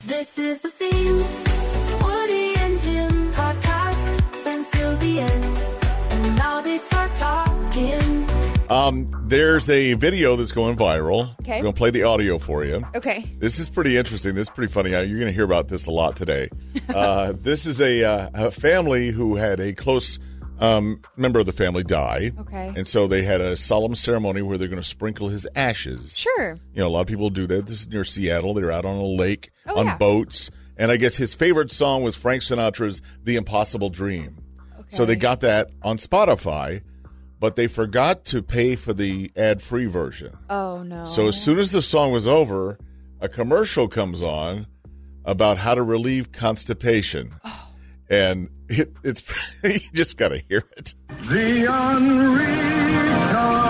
This is the theme. Woody and Jim podcast. Friends till the end. And now they start talking. There's a video that's going viral. Okay. I'm going to play the audio for you. Okay. This is pretty interesting. This is pretty funny. You're going to hear about this a lot today. This is a family who had a close member of the family die. Okay. And so they had a solemn ceremony where they're going to sprinkle his ashes. Sure. You know, a lot of people do that. This is near Seattle. They're out on a lake yeah. boats. And I guess his favorite song was Frank Sinatra's The Impossible Dream. Okay. So they got that on Spotify, but they forgot to pay for the ad-free version. Oh, no. So as soon as the song was over, a commercial comes on about how to relieve constipation. Oh. And it's you just got to hear it. The unreachable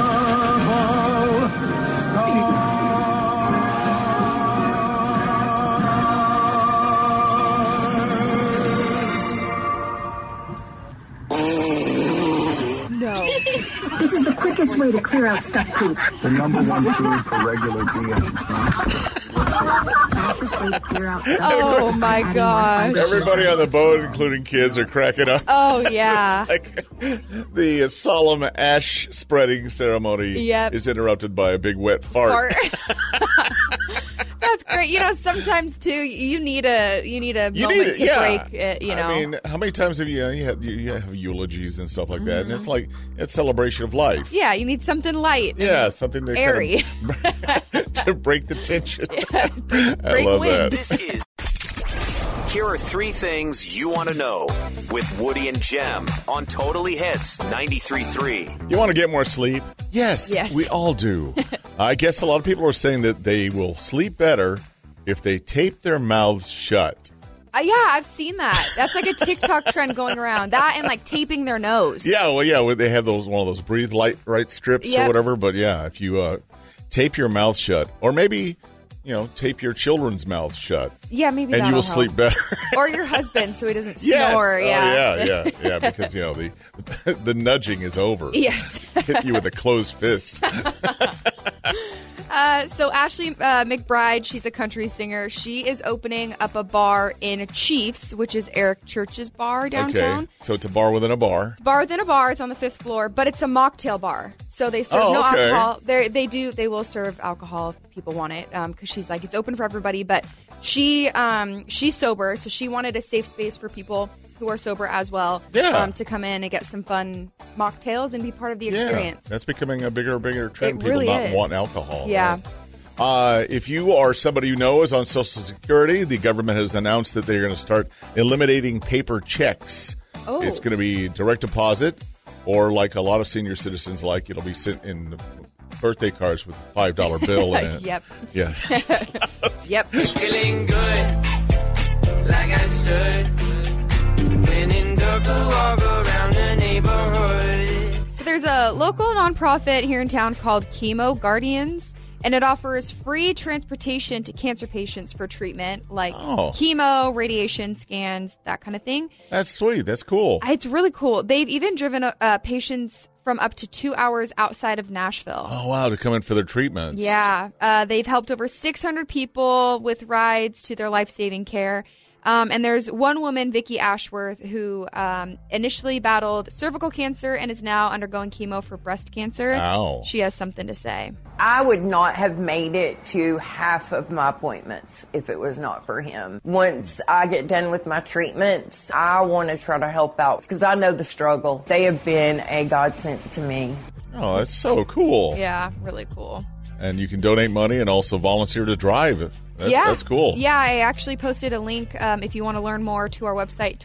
No. This is the quickest way to clear out stuck poop. The number one food for regular beings. Fastest way to clear out stuck Oh, poop. my gosh. Everybody on the boat, including kids, are cracking up. Oh, yeah. Like the solemn ash spreading ceremony Yep. is interrupted by a big wet fart. That's great. You know, sometimes too, you need a moment to break it. You know, I mean, how many times have you have eulogies and stuff like that, and it's like it's celebration of life. yeah, you need something light. Yeah, something to Airy. kind of to break the tension. I break love wind. that. This is. Here are three things you want to know with Woody and Jem on Totally Hits 93.3. You want to get more sleep? Yes, we all do. I guess a lot of people are saying that they will sleep better if they tape their mouths shut. Yeah, I've seen that. That's like a TikTok trend going around. That and like taping their nose. Yeah, well, they have one of those breathe right strips or whatever. But yeah, if you tape your mouth shut, or maybe tape your children's mouths shut. Yeah, maybe and that'll you will help. sleep better. Or your husband, so he doesn't Yes. snore. Yeah, because the nudging is over. Yes. Hit you with a closed fist. So Ashley McBride, she's a country singer. She is opening up a bar in Chiefs, which is Eric Church's bar downtown. Okay, so it's a bar within a bar. It's a bar within a bar. It's on the 5th floor, but it's a mocktail bar. So they serve no okay. alcohol. They will serve alcohol if people want it, because she's like, it's open for everybody. But she's sober, so she wanted a safe space for people who are sober as well, to come in and get some fun mocktails and be part of the experience. Yeah, that's becoming a bigger trend. It People really not is. want alcohol. Yeah. Right? If you are somebody you know is on Social Security, the government has announced that they're going to start eliminating paper checks. Oh. It's going to be direct deposit, or like a lot of senior citizens like, it'll be sent in birthday cards with a $5 bill in it. Yep. Yeah. Yep. Feeling good, like I should. When in dark, I walk around the neighborhood. So there's a local nonprofit here in town called Chemo Guardians, and it offers free transportation to cancer patients for treatment, like chemo, radiation scans, that kind of thing. That's sweet. That's cool. It's really cool. They've even driven patients from up to 2 hours outside of Nashville. Oh, wow, to come in for their treatments. Yeah. They've helped over 600 people with rides to their life-saving care. And there's one woman, Vicky Ashworth, who initially battled cervical cancer and is now undergoing chemo for breast cancer. Ow. She has something to say. I would not have made it to half of my appointments if it was not for him. Once I get done with my treatments, I want to try to help out because I know the struggle. They have been a godsend to me. Oh, that's so cool. Yeah, really cool. And you can donate money and also volunteer to drive. That's cool. Yeah, I actually posted a link if you want to learn more to our website,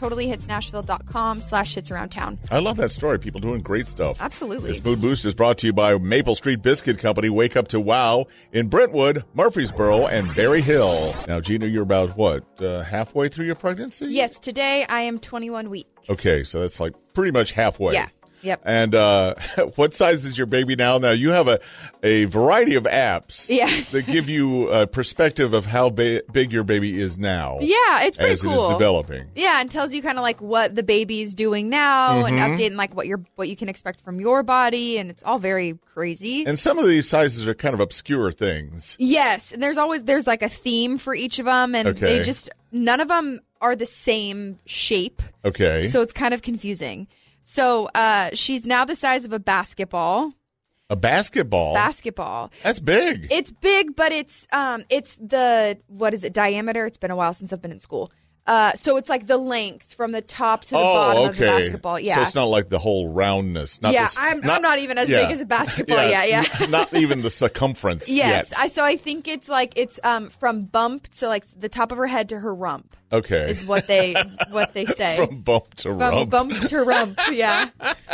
totallyhitsnashville.com/hitsaroundtown. I love that story. People doing great stuff. Absolutely. This Mood Boost is brought to you by Maple Street Biscuit Company. Wake up to wow in Brentwood, Murfreesboro, and Berry Hill. Now, Gina, you're about what, halfway through your pregnancy? Yes, today I am 21 weeks. Okay, so that's like pretty much halfway. Yeah. Yep. And what size is your baby now? Now, you have a variety of apps that give you a perspective of how big your baby is now. Yeah, it's pretty cool. As it is developing. Yeah, and tells you kind of like what the baby's doing now and updating like what you can expect from your body, and it's all very crazy. And some of these sizes are kind of obscure things. Yes, and there's like a theme for each of them, and they just none of them are the same shape. Okay. So it's kind of confusing. So she's now the size of a basketball. A basketball? Basketball. That's big. It's big, but it's the, what is it, diameter? It's been a while since I've been in school. So it's like the length from the top to the bottom of the basketball. Yeah. So it's not like the whole roundness. I'm not even as big as a basketball yet. Yeah. Not even the circumference yes. yet. So I think it's from bump to like the top of her head to her rump. Okay. Is what they say. From bump to rump. From bump to rump, yeah.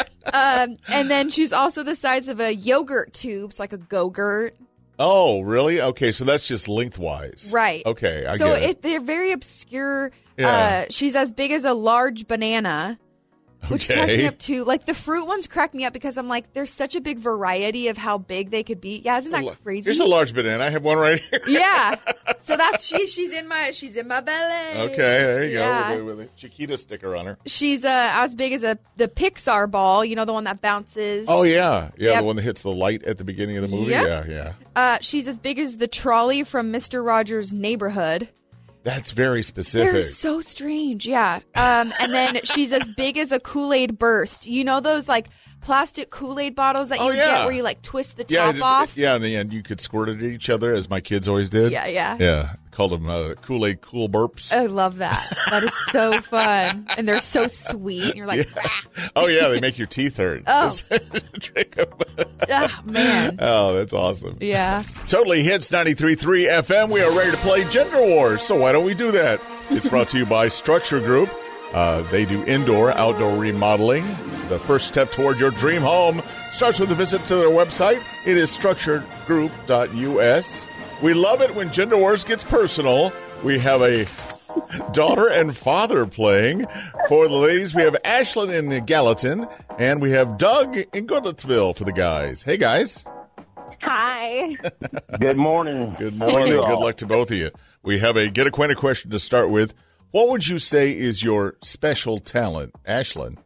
And then she's also the size of a yogurt tube, so like a Go-Gurt. Oh, really? Okay, so that's just lengthwise. Right. Okay, I so get it. They're very obscure. Yeah. She's as big as a large banana, which cracks me up too. Like the fruit ones crack me up because I'm like, there's such a big variety of how big they could be. Yeah, isn't that crazy? Here's a large banana. I have one right here. Yeah. So that's she's in my belly. Okay, there you Yeah. go with a Chiquita sticker on her. She's as big as the Pixar ball, you know, the one that bounces. Oh, yeah. Yeah, Yep. the one that hits the light at the beginning of the movie. Yep. Yeah. She's as big as the trolley from Mr. Rogers' Neighborhood. That's very specific. They're so strange, yeah. And then she's as big as a Kool-Aid Burst. You know those like plastic Kool-Aid bottles that you get where you like twist the top off? Yeah, and you could squirt it at each other, as my kids always did. Yeah, yeah. Yeah, called them Kool-Aid Cool Burps. I love that. That is so fun. And they're so sweet. And you're like, oh, yeah, they make your teeth hurt. Oh. Man. Oh, that's awesome. Yeah. Totally Hits 93.3 FM. We are ready to play Gender Wars, so why don't we do that? It's brought to you by Structure Group. They do indoor, outdoor remodeling. The first step toward your dream home starts with a visit to their website. It is structuredgroup.us. We love it when Gender Wars gets personal. We have a daughter and father playing. For the ladies, we have Ashlyn in Gallatin, and we have Doug in Goodlettsville for the guys. Hey, guys. Hi. Good morning. Good morning. Good luck to both of you. We have a get acquainted question to start with. What would you say is your special talent, Ashlyn?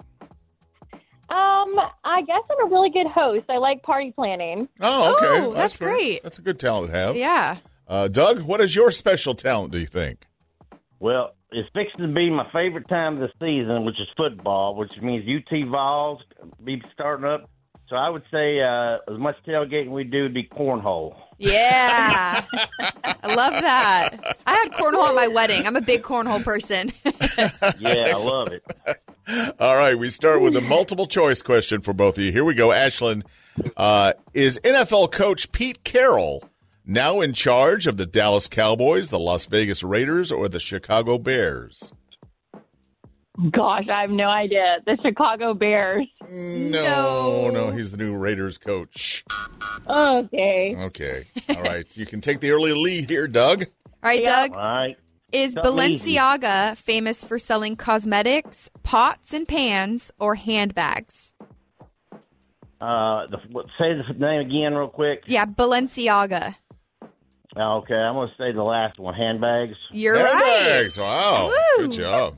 I guess I'm a really good host. I like party planning. Oh, okay. Oh, that's great. That's a good talent to have. Yeah. Doug, what is your special talent, do you think? Well, it's fixing to be my favorite time of the season, which is football, which means UT Vols be starting up. So I would say as much tailgating we do would be cornhole. Yeah. I love that. I had cornhole at my wedding. I'm a big cornhole person. Yeah, I love it. All right, we start with a multiple choice question for both of you. Here we go. Ashlyn, is NFL coach Pete Carroll now in charge of the Dallas Cowboys, the Las Vegas Raiders, or the Chicago Bears? Gosh, I have no idea. The Chicago Bears. No, he's the new Raiders coach. Okay. Okay. All right. You can take the early lead here, Doug. All right, Doug. All right. Is Balenciaga famous for selling cosmetics, pots and pans, or handbags? Say the name again real quick. Yeah, Balenciaga. Okay, I'm going to say the last one, handbags. You're handbags. right. Wow. Woo. Good job.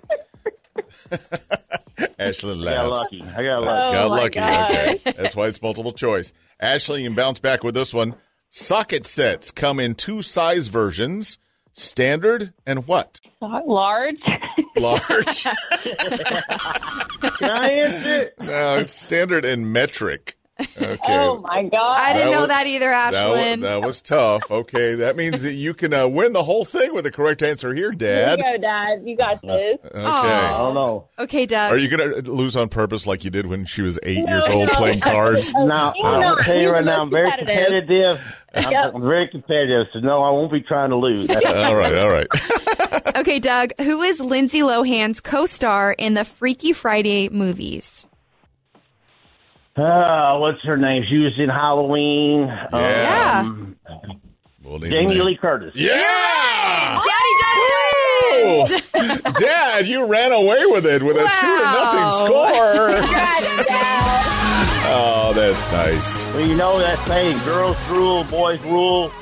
Ashlyn laughs. I got lucky. Got lucky. God. Okay. That's why it's multiple choice. Ashley, you can bounce back with this one. Socket sets come in two size versions, standard and what? Large. Large. Can I answer it? No, it's standard and metric. Okay. Oh, my God. I didn't know that either, Ashlyn. That was tough. Okay, that means that you can win the whole thing with the correct answer here, Dad. Here you go, Dad. You got this. Okay. I don't know. Okay, Doug. Are you going to lose on purpose like you did when she was 8 years old playing cards? No, I'm going to tell you right now, I'm very competitive. I'm very competitive, so no, I won't be trying to lose. All right. Okay, Doug. Who is Lindsay Lohan's co-star in the Freaky Friday movies? What's her name? She was in Halloween. Yeah. We'll Jamie Lee Curtis. Yeah! Daddy Doug twins! Dad, you ran away with it with a 2-0 score. Oh, that's nice. Well, you know that saying, girls rule, boys rule.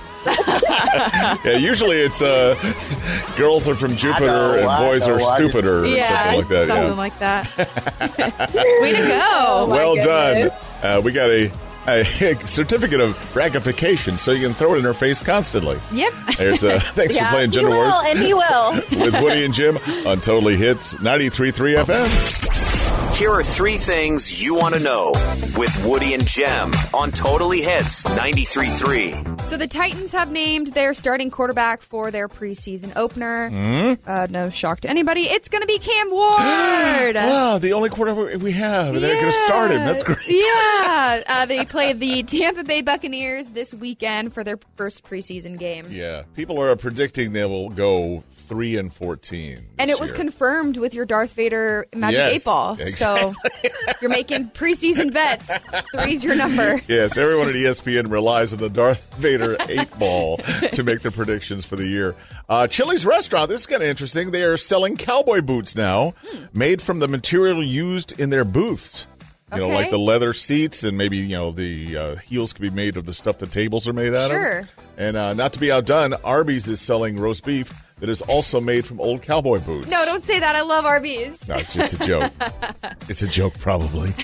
Yeah, usually it's girls are from Jupiter and boys are stupider or something like that. Something like that. Way to go. Well done. We got a certificate of ratification, so you can throw it in her face constantly. Yep. There's thanks for playing Gender Wars. And he will. With Woody and Jim on Totally Hits 93.3 FM. Here are 3 things you want to know with Woody and Jem on Totally Hits 93.3. So the Titans have named their starting quarterback for their preseason opener. No shock to anybody. It's going to be Cam Ward. Wow, the only quarterback we have. They're going to start him. That's great. Yeah. They play the Tampa Bay Buccaneers this weekend for their first preseason game. Yeah. People are predicting they will go 3-14. And it was confirmed with your Darth Vader Magic 8 Ball. Exactly. So you're making preseason bets. 3's your number. Yes, everyone at ESPN relies on the Darth Vader 8 Ball to make the predictions for the year. Chili's restaurant, this is kind of interesting. They are selling cowboy boots now, made from the material used in their booths. You know, like the leather seats, and maybe, the heels could be made of the stuff the tables are made out of. Sure. And not to be outdone, Arby's is selling roast beef that is also made from old cowboy boots. No, don't say that. I love Arby's. No, it's just a joke. It's a joke, probably.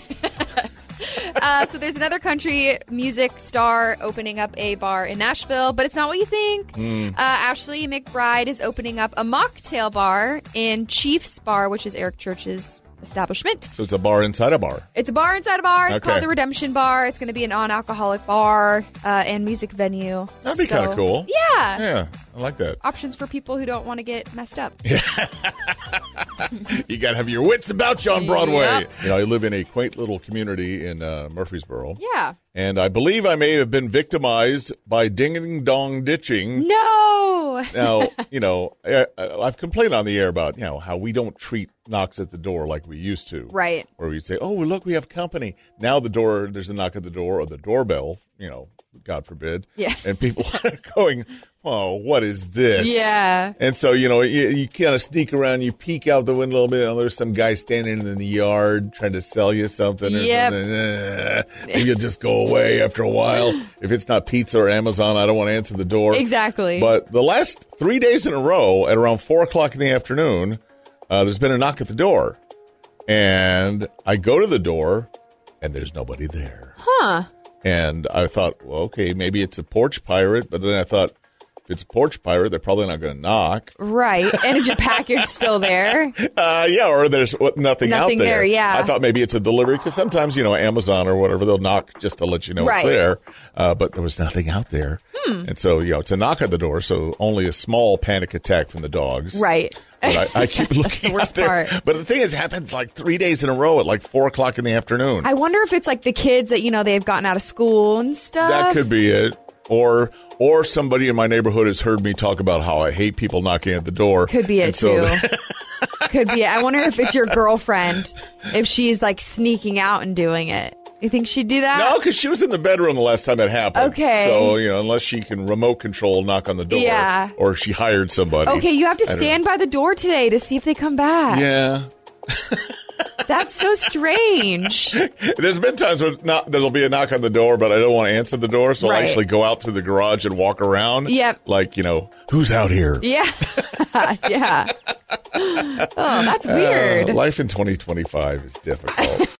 So there's another country music star opening up a bar in Nashville, but it's not what you think. Ashley McBride is opening up a mocktail bar in Chief's Bar, which is Eric Church's establishment. So it's a bar inside a bar. It's a bar inside a bar. It's called the Redemption Bar. It's going to be a non-alcoholic got and music venue. That'd be kind of cool. Yeah. Yeah, I like that. Options for people who don't want to get messed up. Yeah. You got to have your wits about you on Broadway. Yep. I live in a quaint little community in Murfreesboro. Yeah. And I believe I may have been victimized by ding-dong ditching. No! Now, I've complained on the air about, how we don't treat knocks at the door like we used to. Right. Where we'd say, oh, look, we have company. Now there's a knock at the door or the doorbell, God forbid. Yeah. And people are going, oh, what is this? Yeah. And so, you kind of sneak around, you peek out the window a little bit, and there's some guy standing in the yard trying to sell you something or something. And you'll just go away after a while. If it's not pizza or Amazon, I don't want to answer the door. Exactly. But the last 3 days in a row, at around 4 o'clock in the afternoon, there's been a knock at the door. And I go to the door, and there's nobody there. Huh. And I thought, well, okay, maybe it's a porch pirate. But then I thought, if it's a porch pirate, they're probably not going to knock. Right. And is your package still there? Yeah, or there's nothing out there. Yeah. I thought maybe it's a delivery because sometimes, Amazon or whatever, they'll knock just to let you know it's there. But there was nothing out there. And so, it's a knock at the door, so only a small panic attack from the dogs. Right. But I keep looking the worst out there. part. But the thing is, it happens like 3 days in a row at 4 o'clock in the afternoon. I wonder if it's like the kids that, they've gotten out of school and stuff. That could be it. Or somebody in my neighborhood has heard me talk about how I hate people knocking at the door. Could be it, too. Could be it. I wonder if it's your girlfriend, if she's sneaking out and doing it. You think she'd do that? No, because she was in the bedroom the last time it happened. Okay. So, unless she can remote control knock on the door. Yeah. Or she hired somebody. Okay, you have to stand by the door today to see if they come back. Yeah. That's so strange. There's been times where there'll be a knock on the door, but I don't want to answer the door, so I'll actually go out through the garage and walk around. Yep. Who's out here? Yeah. Yeah. Oh, that's weird. Life in 2025 is difficult.